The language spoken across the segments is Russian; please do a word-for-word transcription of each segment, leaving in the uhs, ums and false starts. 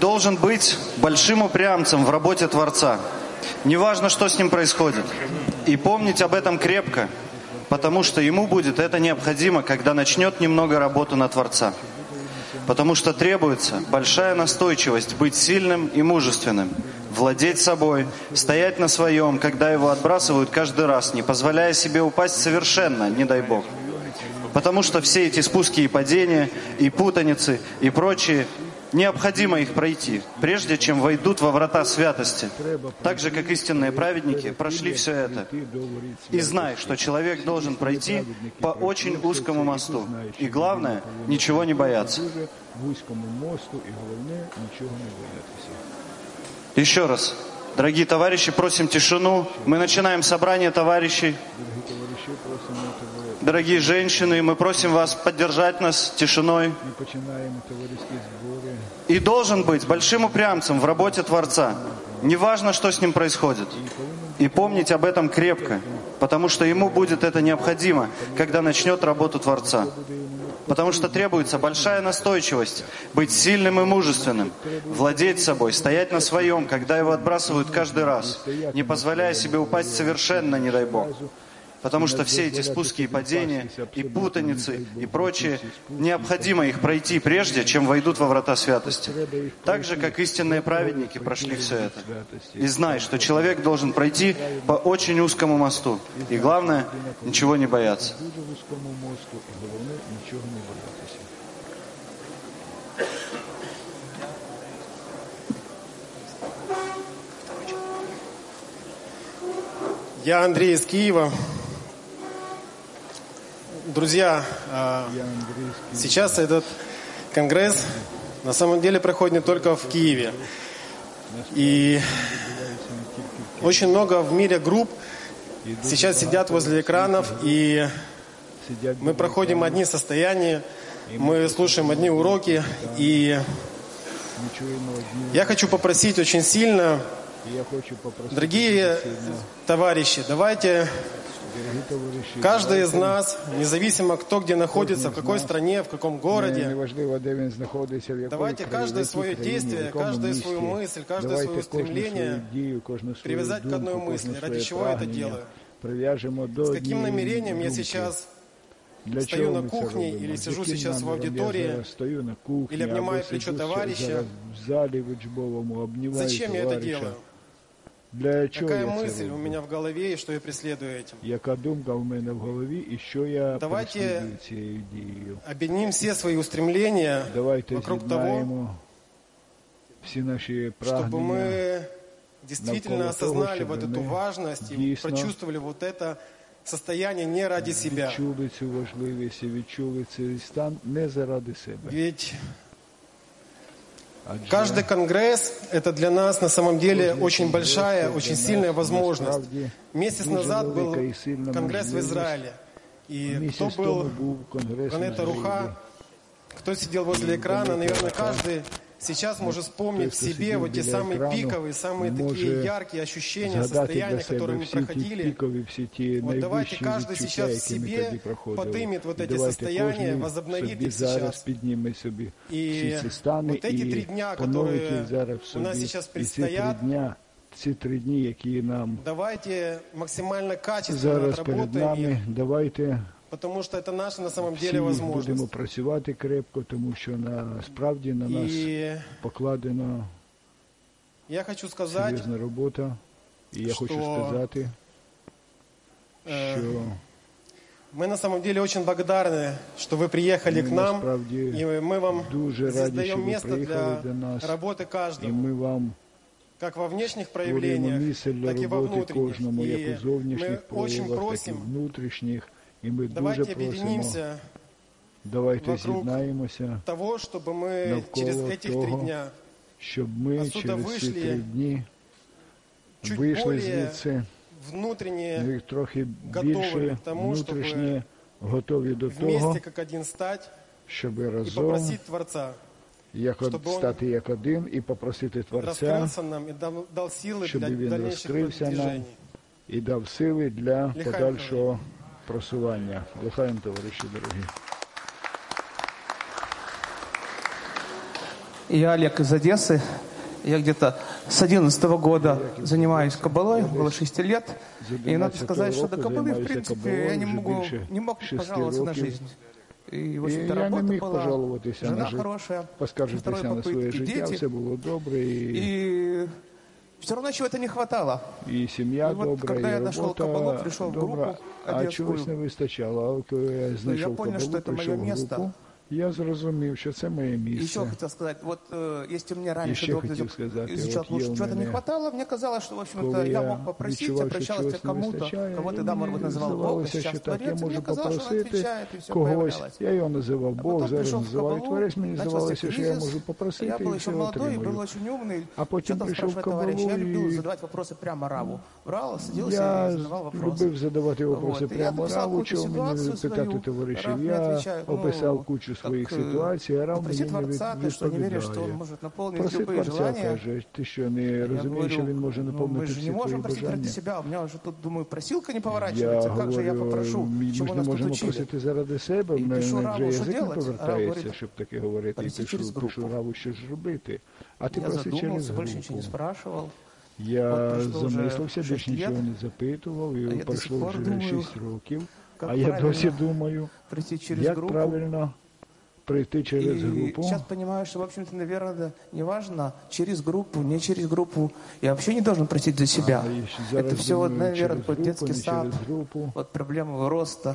должен быть большим упрямцем в работе Творца. Неважно, что с ним происходит. И помнить об этом крепко, потому что ему будет это необходимо, когда начнет немного работу на Творца. Потому что требуется большая настойчивость быть сильным и мужественным, владеть собой, стоять на своем, когда его отбрасывают каждый раз, не позволяя себе упасть совершенно, не дай Бог. Потому что все эти спуски и падения, и путаницы, и прочие, необходимо их пройти, прежде чем войдут во врата святости, так же, как истинные праведники прошли все это. И знай, что человек должен пройти по очень узкому мосту. И главное, ничего не бояться. Еще раз, дорогие товарищи, просим тишину. Мы начинаем собрание товарищей. Дорогие женщины, мы просим вас поддержать нас тишиной. И должен быть большим упрямцем в работе Творца. Неважно, что с ним происходит. И помнить об этом крепко, потому что ему будет это необходимо, когда начнет работу Творца. Потому что требуется большая настойчивость, быть сильным и мужественным, владеть собой, стоять на своем, когда его отбрасывают каждый раз, не позволяя себе упасть совершенно, не дай Бог. Потому что все эти спуски и падения, и путаницы, и прочее, необходимо их пройти прежде, чем войдут во врата святости. Так же, как истинные праведники прошли все это. И знай, что человек должен пройти по очень узкому мосту. И главное, ничего не бояться. Я Андрей из Киева. Друзья, сейчас этот конгресс на самом деле проходит не только в Киеве. И очень много в мире групп сейчас сидят возле экранов, и мы проходим одни состояния, мы слушаем одни уроки. И я хочу попросить очень сильно, дорогие товарищи, давайте каждый из нас, независимо кто где находится, в какой стране, в каком городе, давайте каждое свое действие, каждую свою мысль, каждое свое стремление привязать к одной мысли. Ради чего я это делаю? С каким намерением я сейчас стою на кухне или сижу сейчас в аудитории, или обнимаю плечо товарища? Зачем я это делаю? Какая мысль у меня в голове и что я преследую этим? Давайте объединим все свои устремления вокруг того, чтобы мы действительно осознали вот эту важность и прочувствовали вот это состояние не ради себя. Ведь каждый конгресс – это для нас на самом деле очень большая, очень сильная возможность. Месяц назад был конгресс в Израиле. И кто был Ганета Руха, кто сидел возле экрана, наверное, каждый сейчас может вспомнить в себе вот те самые пиковые, самые такие яркие ощущения, состояния, которые мы проходили. Вот давайте каждый сейчас в себе поднимет вот эти состояния, возобновит их сейчас. И вот эти три дня, которые у нас сейчас предстоят, давайте максимально качественно отработаем. Потому що це наша на самом деле можливість. Будемо працювати крепко, тому що насправді на нас покладено серйозна робота. І я хочу сказати, що мы на самом деле очень благодарны, что вы приехали к нам, и мы вам создаем место для работы каждого, как во внешних проявлениях, так и во внутренних. И мы очень просим, і ми дуже просимо, давайте з'єднаємося того, чтобы мы через этих три дня, щоб ми через ці три дні вийшли звідси трохи більше внутрішні, готові до того, щоб разом як стати як один і попросити Творця, щоб Він розкрився нам і дав сили для подальшого просування. Лихаєм, товариші дорогі. Я Олег из Одессы. Я где-то с одиннадцатого года занимаюсь каббалой, было шести лет. И надо сказать, что до каббалы, в принципе, я не, могу, не мог пожаловаться на жизнь. І, в общем-то, я не міг була, пожалуватися жена на життя, хорошая, поскаржитися на своє життя, дети, все було добре. І... и все равно чего-то не хватало. І сім'я и вот, добра, когда і я нашел каббалу, робота пришел в добра, группу а чогось не вистачало. А коли я знайшов каббалу, прийшов в групу, я зрозумів, що це моє місце. Еще хотел сказать, вот э, если мне раньше Еще долго хотел сказать, изучал, вот чего-то не хватало, мне казалось, что, в общем-то, я мог попросить, обращался к кому-то, кого ты, да, может быть, называл Бог, сейчас Творец, мне казалось, что он отвечает, и все появлялось. Я його називав Бог, зараз називаю Творець, мені начался здавалося, що я кризис, можу попросити, я был і еще все молодой, был отримую. очень умный, А потім что-то прийшов в спрашивает товарищ, я каббалу, любил і задавать вопросы прямо Раву. Брал, садился я и задавал вопросы. любив задавати вопроси Вот, прямо я Раву, кучу чого мені не ситуацию питати свою, товаришів. Рав мне Я отвечает, ну, описав кучу своїх как, ситуацій, а Рав попроси мені не Творца, ты что, не веришь, что он відповідає. может наполнить Проси любые Творця, желания? каже, ти що, не розумієш, що він може ну, мы наповнити же всі не твої можем просить ради бажання? себя. У меня уже тут, думаю, просилка не Я поворачивается. Как же я говорю, попрошу, ми чего ж не нас тут можемо учили? просити заради себе, І в мене пишу вже Раву, що язик не делать? Рав повертається, говорить, щоб таке говорити, і проси через пишу, пишу групу. Раву, що ж робити. А ти Я проси через задумался, больше ничего не групу. спрашивал. Я От пройшло вже замислився, шість більш нічого лет, не запитував, а і я до пройшло сих пор вже думаю, шість років, как а я досі правильно думаю, пройти через як группу. правильно пройти через И группу. сейчас понимаю, что, в общем-то, наверное, не важно, через группу, не через группу. Я вообще не должен просить за себя. А, і зараз Это все, вот, думаю, наверное, через такой группу, детский не сад, через группу. вот проблемы роста.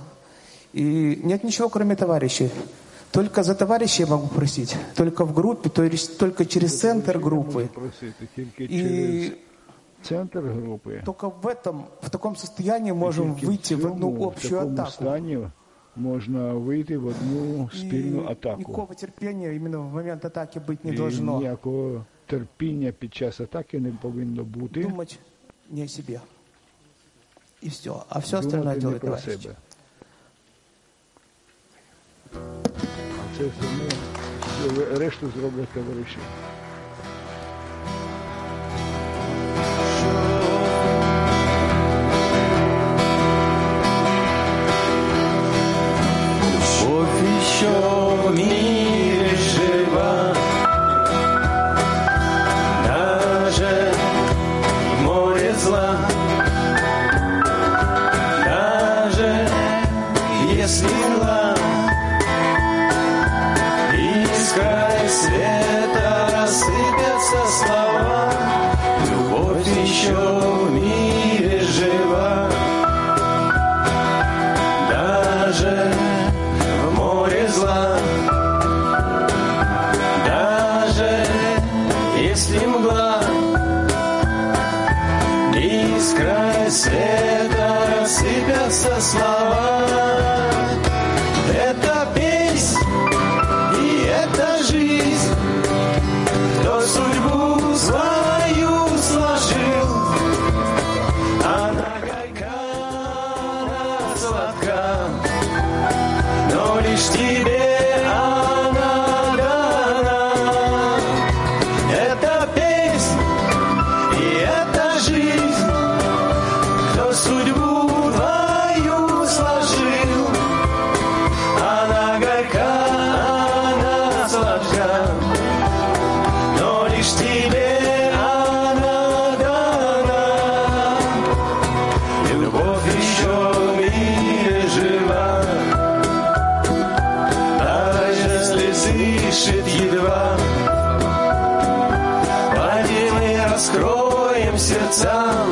И нет ничего, кроме товарищей. Только за товарищей я могу просить. Только в группе, то есть только через центр группы. Я можу просити тільки И через центр групи. только в этом, в таком состоянии можем Тільки выйти в одну цьому, общую в такому атаку. стані можна вийти в одну спільну И атаку. никакого терпения именно в момент атаки быть не І должно. ніякого терпіння під час атаки не повинно бути. Думать не о себе. И все. А все остальное Думати не делает про товарищ. себе. А це все, решту зроблять товариші. Любовь еще в мире жива, даже в море зла, даже если мгла, из края света рассыпятся слова. Любовь еще в мире жива, даже в море зла, даже если мгла, из края света рассыпятся слова. Это песнь и это жизнь, кто судьбу свою сложил. Она горька, она сладка, но лишь тебе она дана. Это песнь и это жизнь, кто судьбу твою сложил. Она горька, она сладка, но лишь тебе она дана. Любовь еще в мире жива, даже если слышит едва. Пойди мы раскроем сердца,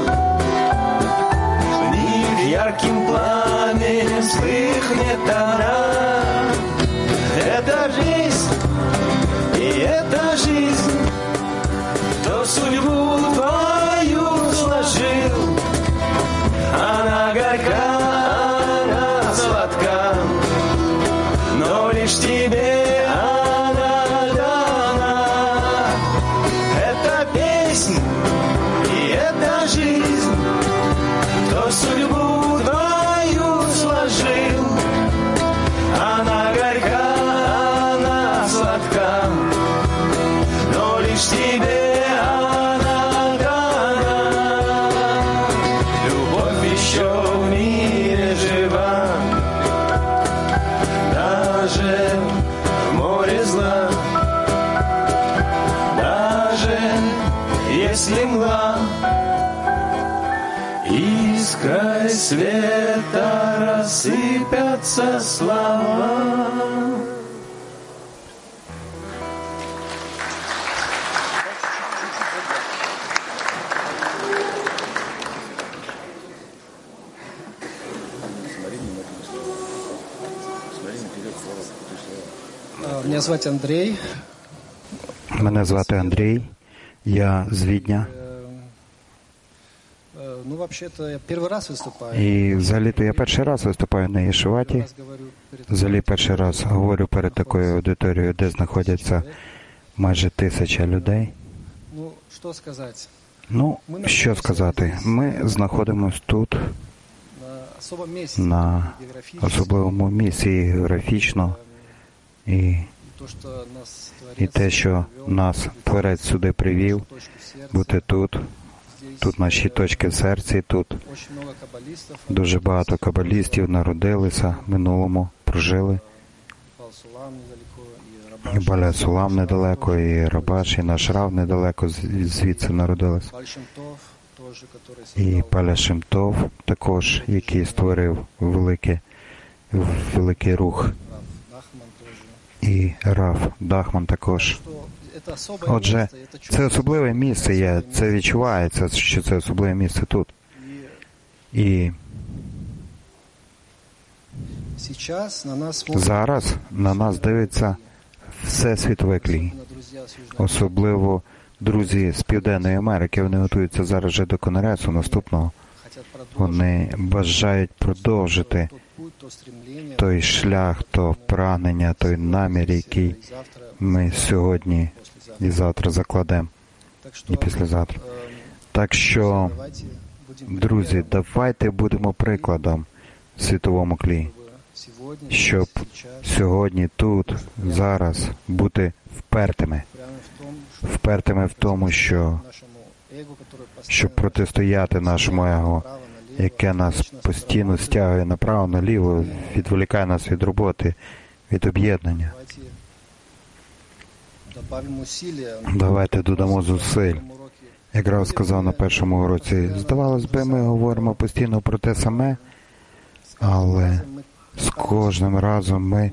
в них ярким пламенем вспыхнет она. Это жизнь, и это жизнь, кто судьбу твою сложил. Она горька, она сладка, но лишь тебе она дана. Это песнь, и это света рассыпятся слова. Меня звать Андрей. Мене звати Андрій, я з Відня. Ну, вообще-то, я перший раз виступаю. І взагалі-то я перший раз виступаю на Єшуваті. Взагалі перший раз говорю перед такою аудиторією, де знаходяться майже тисяча людей. Ну, що сказати? Ну, що сказати? Ми знаходимося тут, на особливому місці географічно. І, і те, що нас Творець сюди привів, бути тут, тут наші точки в серці, тут дуже багато кабалістів народилися в минулому, прожили. І Баля Сулам недалеко, і Рабаш, і наш Рав недалеко звідси народилися. І Баля Шем-Тов також, який створив великий, великий рух. І Рав Дахман також. Отже, це особливе місце, я, це відчувається, що це особливе місце тут. І зараз на нас дивиться все світовий, особливо друзі з Південної Америки. Вони готуються зараз вже до конгресу наступного. Вони бажають продовжити той шлях, то прагнення, той намір, який ми сьогодні і завтра закладемо, і післязавтра. Так що, друзі, давайте будемо прикладом в світовому тлі, щоб сьогодні, тут, зараз бути впертими. Впертими в тому, що, щоб протистояти нашому его, яке нас постійно стягує направо-наліво, відволікає нас від роботи, від об'єднання. Давайте додамо зусиль. Як Рав сказав на першому уроці, здавалось би, ми говоримо постійно про те саме, але з кожним разом ми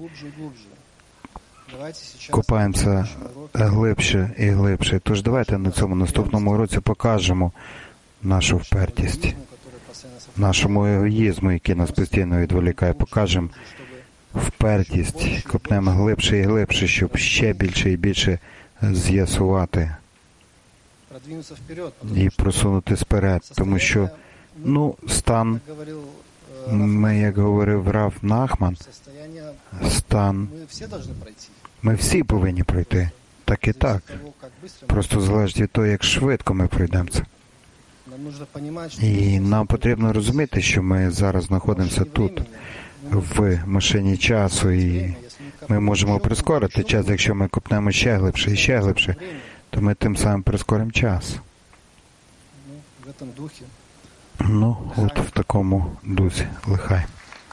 копаємося глибше і глибше. Тож давайте на цьому наступному уроці покажемо нашу впертість, нашому егоїзму, який нас постійно відволікає, покажемо впертість, копнемо глибше і глибше, щоб ще більше і більше з'ясувати і просунутися вперед. Тому що, ну, стан, ми, як говорив Рав Нахман, стан, ми всі повинні пройти. Так і так. Просто залежить від того, як швидко ми пройдемо це. І нам потрібно розуміти, що ми зараз знаходимося тут, в машині часу, і ми можемо прискорити час, якщо ми копнемо ще глибше і ще глибше, то ми тим самим прискоримо час. Ну, от в такому дусі. Лихай.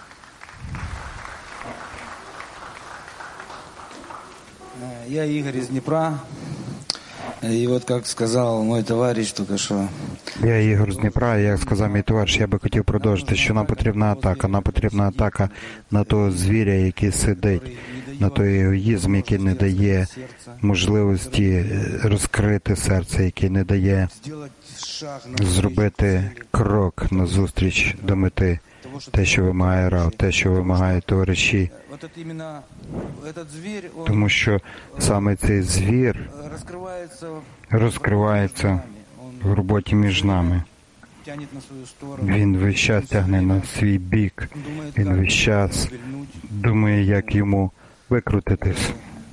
Я Игорь из Днепра. И вот, как сказал мой товарищ только что. Я Ігор з Дніпра, і як сказав мій товариш, я би хотів продовжити, що нам потрібна атака. Нам потрібна атака на того звіря, який сидить, на той егоїзм, який не дає можливості розкрити серце, який не дає зробити крок назустріч до мети. Те, що вимагає Рав, те, що вимагають товариші. Тому що саме цей звір розкривається в роботі між нами. Він весь час тягне на свій бік. Він весь час думає, як йому викрутитись.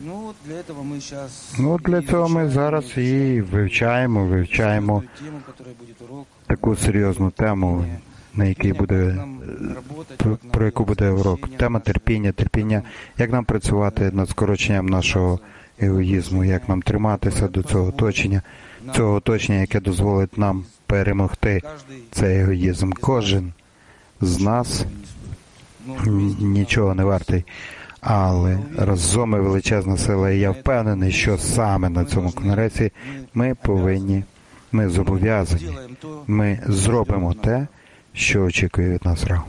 Ну, для цього ми зараз і вивчаємо, вивчаємо таку серйозну тему, на якій буде, про яку буде урок. Тема терпіння, терпіння. Як нам працювати над скороченням нашого егоїзму, як нам триматися до цього оточення, цього оточення, яке дозволить нам перемогти цей егоїзм. Кожен з нас нічого не вартий, але разом ми величезна сила, і я впевнений, що саме на цьому конгресі ми повинні, ми зобов'язані, ми зробимо те, що очікує від нас Ра.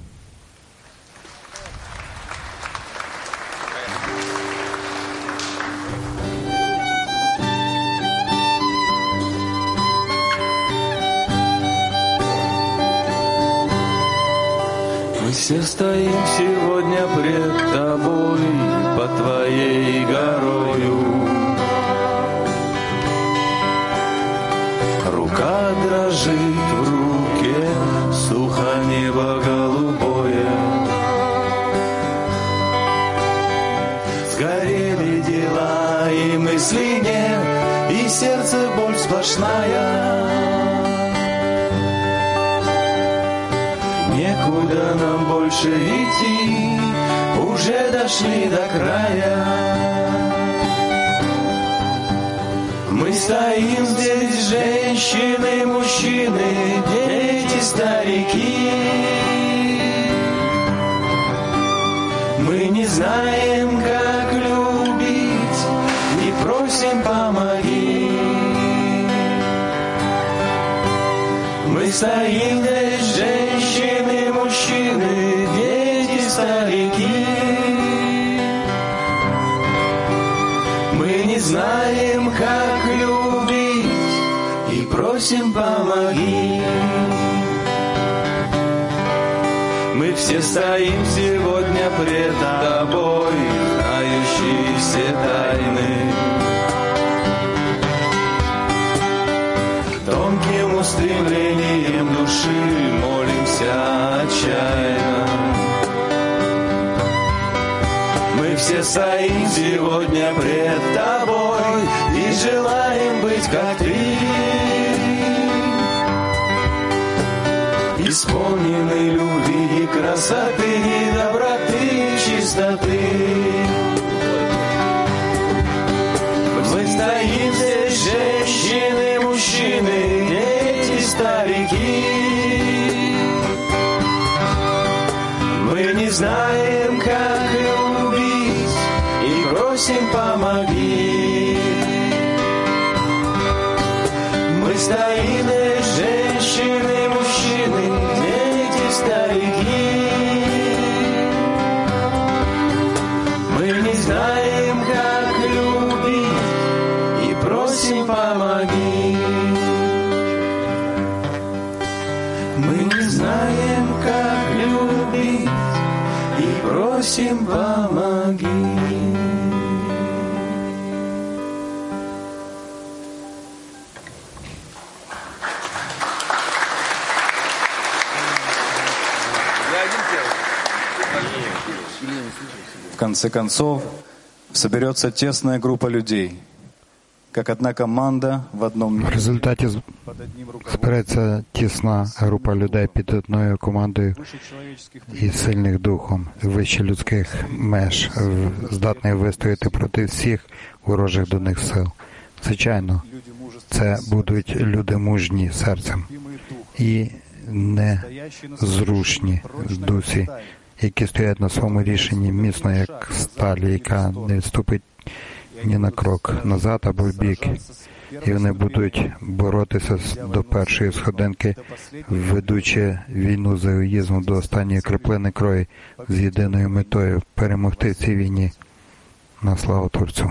Мы все стоим сегодня пред Тобой, под Твоей горою. Рука дрожит в руке, сухо небо голубое. Сгорели дела и мысли нет, и сердце боль сплошная. Некуда нам больше идти, уже дошли до края. Мы стоим здесь, женщины, мужчины, дети, старики. Мы не знаем, как любить, и просим помоги. Мы стоим здесь, женщины, мужчины, дети, старики. Мы не знаем, как любить, и просим помоги. Мы все стоим сегодня пред Тобой, знающие все тайны. Тонким устремлением души молимся отчаянно. Мы все стоим сегодня пред Тобой и желаем быть как Ты, исполнены любви и красоты, доброты, чистоты. Мы стоим здесь, женщины, мужчины, дети, старики. Мы не знаем, как любить, и просим помоги. Мы стоим здесь, женщины, мужчины, дети, старики. Мы не знаем, как любить, и просим помоги. Мы не знаем, как любить, и просим помоги. В конце концов, соберется тесная группа людей, как одна команда в одном В результаті збереться тісна група людей під одною командою і сильних духом, вище людських меж, здатний вистояти проти всіх ворожих до них сил. Звичайно, це будуть люди мужні серцем і незрушні в дусі, які стоять на своєму рішенні міцно, як сталь, яка не відступить ні на крок назад або в бік. І вони будуть боротися до першої сходинки, ведучи війну за егоїзмом до останньої краплини крові з єдиною метою – перемогти в цій війні на славу Творцю.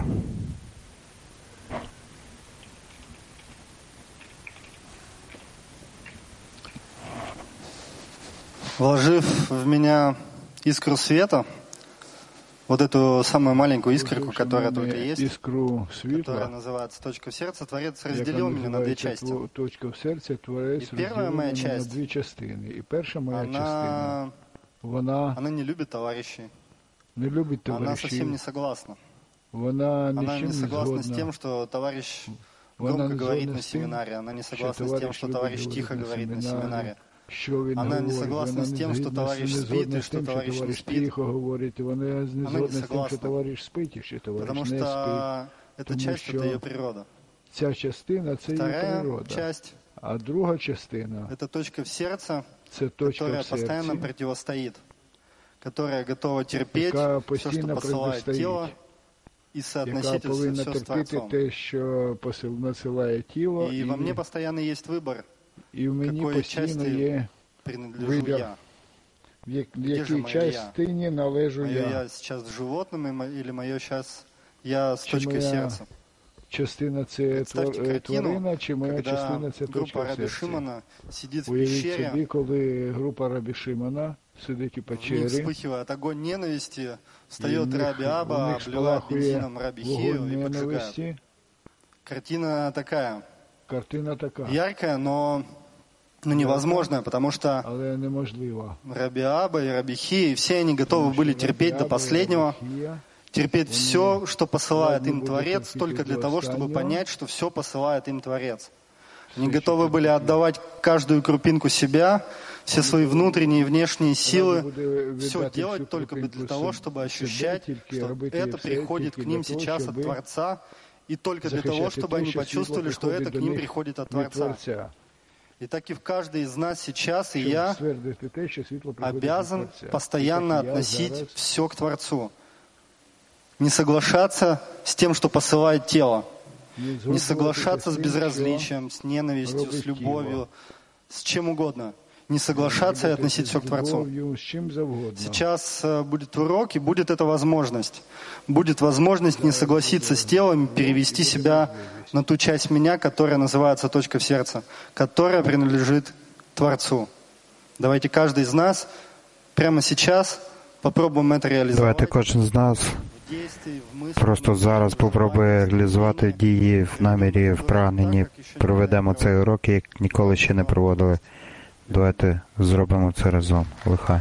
Вложив в меня искру света, вот эту самую маленькую искорку, которая только есть, искру света, которая называется «Точка в сердце», Творец разделил меня на две части. Точка в сердце, Творец разделил меня на две частины. И первая моя она, частина, вона, она не любит товарищей, не любит товарищей. Она совсем не согласна. Вона, она не согласна не с тем, что товарищ громко вона говорит на семинаре, она не согласна с тем, что товарищ тихо говорит на семинаре. Она не согласна с тем, что товарищ спит и что товарищ не спит. Она не согласна, потому что эта часть — это ее природа. Вторая часть — а друга частина — это точка в сердце, которая постоянно противостоит, которая готова терпеть все, что посылает тело, и соотносить все с Творцом. И во мне постоянно есть выбор, І в мені постійно є принадлежу я? В якій частині належу мое я? я сейчас в животном или мое сейчас я с точкой сердца? Частина це тварина, чи моя частина це точка серця? Уявіть собі, коли група Рабі Шимона сидить у печері, вспыхивает огонь ненависти, встает Раби Аба, обливает бензином Раби Хию и поджигает. Картина такая. Картина така. Яркая, но, но невозможная, потому что Раби Аба и Раби Хия, все они готовы были терпеть до последнего, терпеть все, что посылает им Творец, только для того, чтобы понять, что все посылает им Творец. Они готовы были отдавать каждую крупинку себя, все свои внутренние и внешние силы, все делать только для того, чтобы ощущать, что это приходит к ним сейчас от Творца, и только для того, чтобы они почувствовали, что это к ним приходит от Творца. И так и в каждой из нас сейчас, и я обязан постоянно относить все к Творцу. Не соглашаться с тем, что посылает тело. Не соглашаться с безразличием, с ненавистью, с любовью, с чем угодно. Не соглашаться и относить все к Творцу. Сейчас будет урок, и будет эта возможность. Будет возможность не согласиться с телом, перевести себя на ту часть меня, которая называется точка в сердце, которая принадлежит Творцу. Давайте каждый из нас прямо сейчас попробуем это реализовать. Давайте кожен з нас просто зараз попробує реалізувати дії в намірі, в прагненні. Проведемо цей урок, як ніколи ще не проводили. Давайте зробимо це разом. Лихай.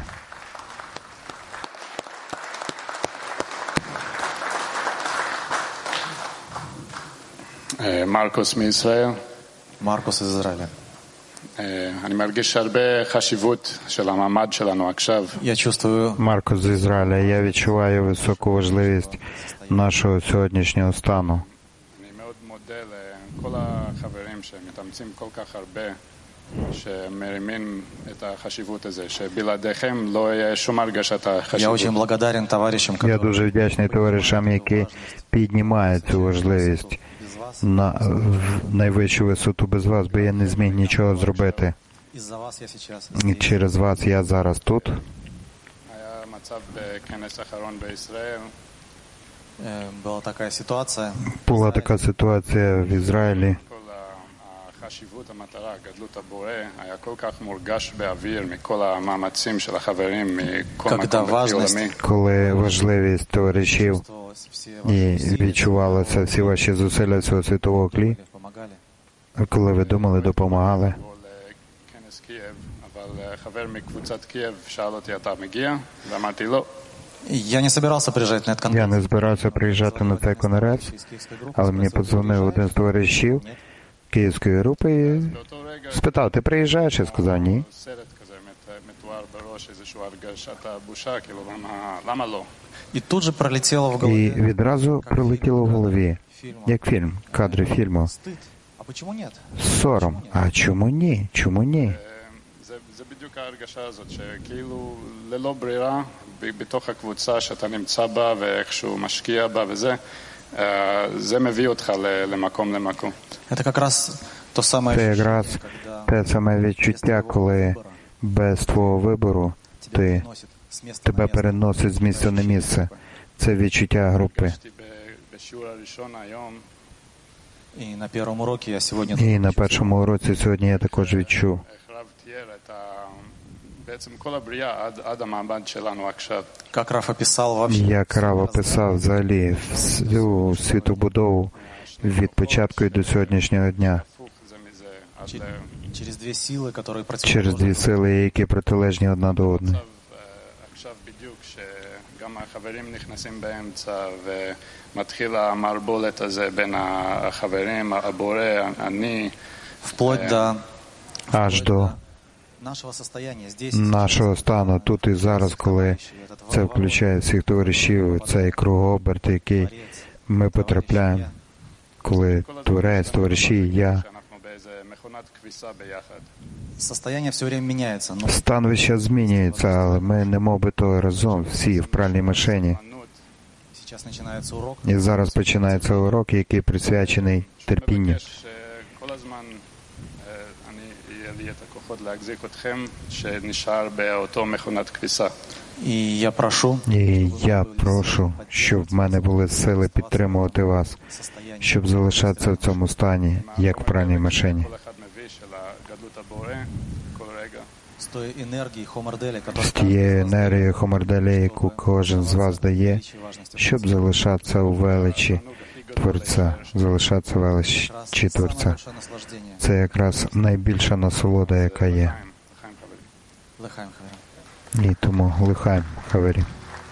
מרקוס מישראל. מרקוס из Израиля. אני מרגיש הרבה חשיבות של המעמד שלנו עכשיו. Я чувствую... Маркос з Ізраїля. Я відчуваю високу важливість нашого сьогоднішнього стану. אני מאוד מודה לכל החברים שמתאמצים כל כך הרבה, שמרימים את החשיבות הזה, שבלעדיכם לא יהיה שום הרגשת החשיבות. Я очень благодарен товарищам, Я дуже вдячний товаришам, які піднімають цю важливість на найвищу висоту. Без вас би я не зміг нічого зробити. І через вас я зараз тут. Була така ситуація. Була така ситуація в Ізраїлі. חשיבות המטרה, גדלות הבורא, היה כל כך מורגש באוויר מכל המאמצים של החברים מכל מקום בעולמי. Коли важливість товаришів і відчувалося всі ваші зусилля цього світового тлі, коли ви думали, допомагали. כנס קייב, אבל חבר מקבוצת קייב שאל אותי, אתה מגיע? ואמרתי לא. Я не собирался приезжать на этот конгресс. Я не збирався приїжджати на цей конгрес, але мені подзвонив один з товаришів київської групи і спитав, ти приїжджаєш? Я сказав, ні. І тут же пролетіло в голові. І відразу прилетіло в голові, як фільм, кадри фільму. Сором. А чому ні? Чому ні? זה בדיוק ההרגשה הזאת, שכאילו ללא ברירה, בתוך הקבוצה שאתה נמצא בה ואיכשהו משקיע בה וזה, זה מביא אותך למקום למקום. Це якраз то саме Це якраз те саме відчуття, коли без твого вибору ти, тебе переносить з місця на місце. Це відчуття групи. І на першому уроці я сьогодні І на першому уроці сьогодні я також відчув. Як Раф описав вообще. Як Раф описав взагалі всю світобудову від початку і до сьогоднішнього дня. Через дві сили, які Через дві сили, які протилежні одна до одної. גם החברים נכנסים באמצע ומתחיל המערבולת הזה בין החברים, הבורא, אני. Вплоть до аж до нашого стану тут і зараз, коли це включає всіх товаришів, цей кругооберт, який ми потрапляємо, коли Творець, товариші, я. Стан весь час змінюється, але ми не мов би то разом, всі в пральній машині. І зараз починається урок, який присвячений терпінню. И я прошу, І я прошу, щоб в мене були сили підтримувати вас, щоб залишатися в цьому стані, як в пральній машині. с той энергией Хомарделя, З тією енергією Хомарделя, яку кожен з вас дає, щоб залишатися у величі Творця, залишатися у величі Творця. Це якраз найбільша насолода, яка є. І тому лихайм, хавері.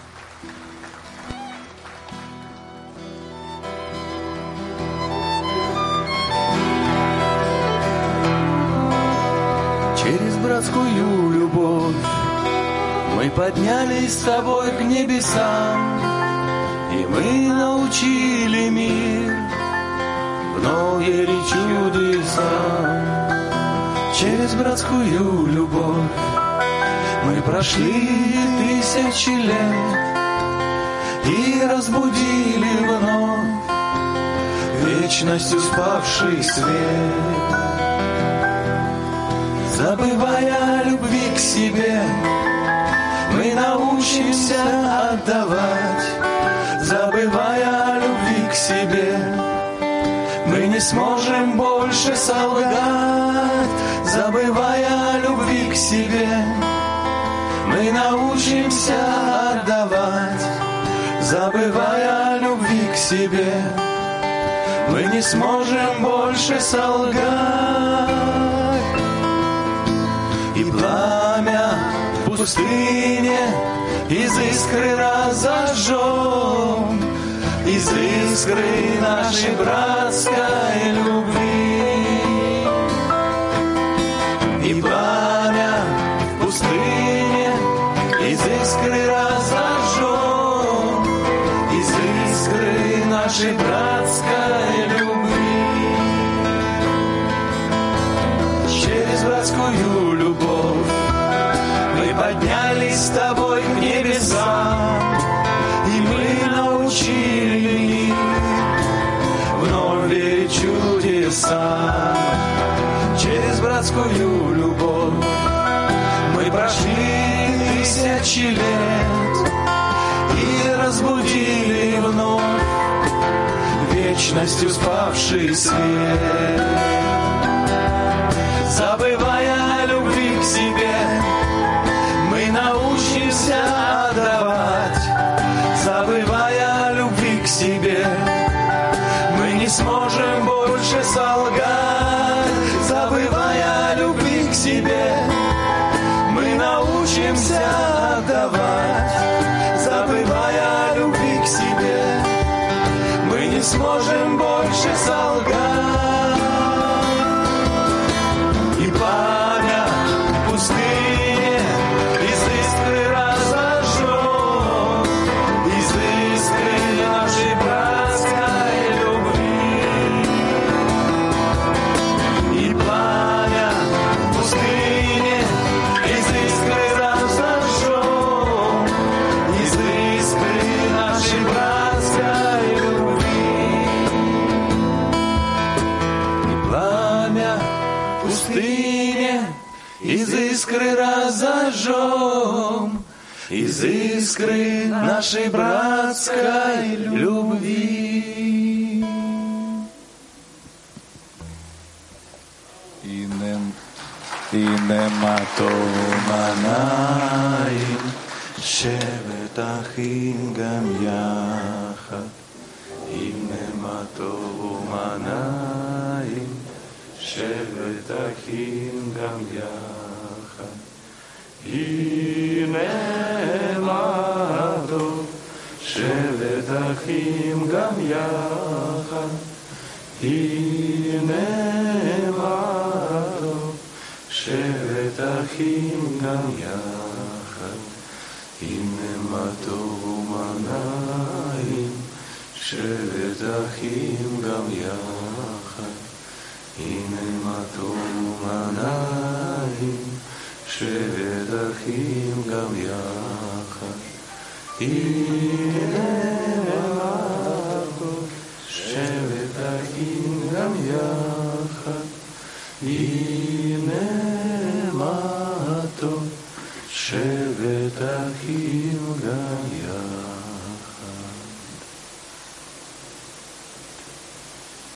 Через братскую любовь мы поднялись с тобой к небесам, и мы научили мир вновь верить чудесам. Через братскую любовь мы прошли тысячи лет и разбудили вновь вечностью спавший свет. Забывая о любви к себе, мы научимся отдавать. Забывая о любви к себе, мы не сможем больше солгать. Забывая о любви к себе, мы научимся отдавать. Забывая о любви к себе, мы не сможем больше солгать. И пламя в пустыне из искры разожжем, из искры нашей братской любви. И пламя в пустыне из искры разожжем, из искры нашей братской любви. Через братскую любовь мы поднялись с тобой к небесам, и мы научили мир вновь верить чудесам. Через братскую любовь мы прошли тысячи лет и разбудили вновь вечностью спавший свет. Забывая о любви к себе, мы научимся отдавать. Забывая о любви к себе, мы не сможем больше солгать. Забывая о любви к себе, мы научимся отдавать. Забывая о любви к себе, мы не сможем больше солгать. И пламя в пустыне из искры разожжем, из искры нашей братской любви. И пламя в пустыне из искры разожжем, из искры нашей братской любви. И пламя в пустыне из искры разожжем, из искры нашей братской любви. Inem inem atomanayim shevet achim gam yachad. Inem atomanayim shevet achim gam yachad. Inem atomanayim shevet achim gam yachad. Inem shevet achim gam yachad. Inem atomanayim shevet achim gam yachad. Inem atomanayim shevet achim gam yachad. Inem shevet achim gam yachad. Inem את החילגה.